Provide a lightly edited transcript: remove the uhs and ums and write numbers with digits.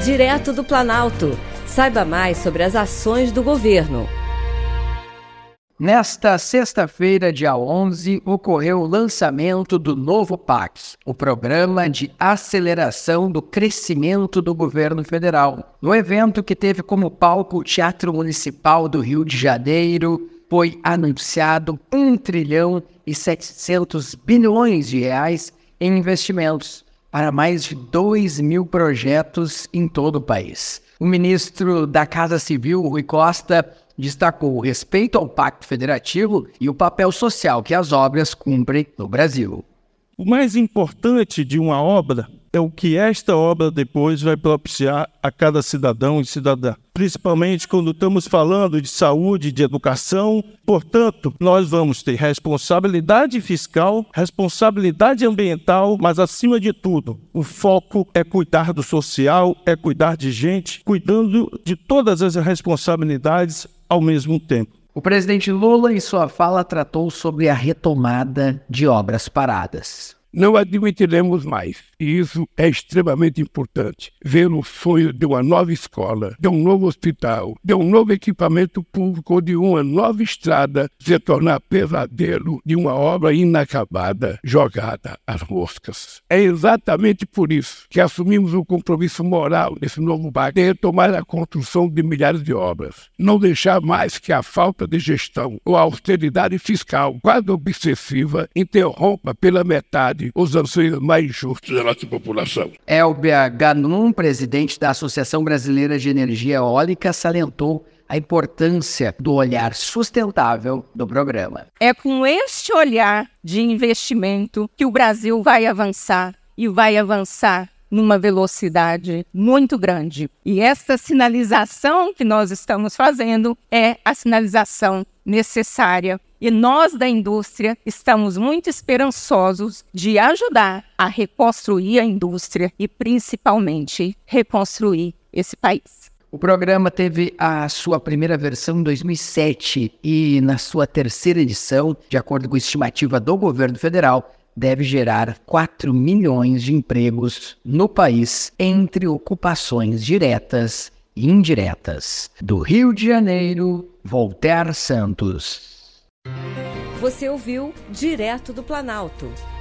Direto do Planalto. Saiba mais sobre as ações do governo. Nesta sexta-feira, dia 11, ocorreu o lançamento do novo PAC, o Programa de Aceleração do Crescimento do Governo Federal. No evento, que teve como palco o Teatro Municipal do Rio de Janeiro, foi anunciado 1 trilhão e 700 bilhões de reais em investimentos para mais de 2.000 projetos em todo o país. O ministro da Casa Civil, Rui Costa, destacou o respeito ao Pacto Federativo e o papel social que as obras cumprem no Brasil. O mais importante de uma obra é o que esta obra depois vai propiciar a cada cidadão e cidadã, principalmente quando estamos falando de saúde, de educação. Portanto, nós vamos ter responsabilidade fiscal, responsabilidade ambiental, mas acima de tudo, o foco é cuidar do social, é cuidar de gente, cuidando de todas as responsabilidades ao mesmo tempo. O presidente Lula, em sua fala, tratou sobre a retomada de obras paradas. Não admitiremos mais, e isso é extremamente importante, ver o sonho de uma nova escola, de um novo hospital, de um novo equipamento público ou de uma nova estrada se tornar pesadelo de uma obra inacabada, jogada às moscas. É exatamente por isso que assumimos o compromisso moral nesse novo pacto de retomar a construção de milhares de obras. Não deixar mais que a falta de gestão ou a austeridade fiscal, quase obsessiva, interrompa pela metade os anseios mais justos da nossa população. Elbia Ganum, presidente da Associação Brasileira de Energia Eólica, salientou a importância do olhar sustentável do programa. É com este olhar de investimento que o Brasil vai avançar e vai avançar numa velocidade muito grande. E essa sinalização que nós estamos fazendo é a sinalização necessária. E nós da indústria estamos muito esperançosos de ajudar a reconstruir a indústria e principalmente reconstruir esse país. O programa teve a sua primeira versão em 2007 e na sua terceira edição, de acordo com a estimativa do governo federal, deve gerar 4 milhões de empregos no país entre ocupações diretas e indiretas. Do Rio de Janeiro, Voltaire Santos. Você ouviu Direto do Planalto.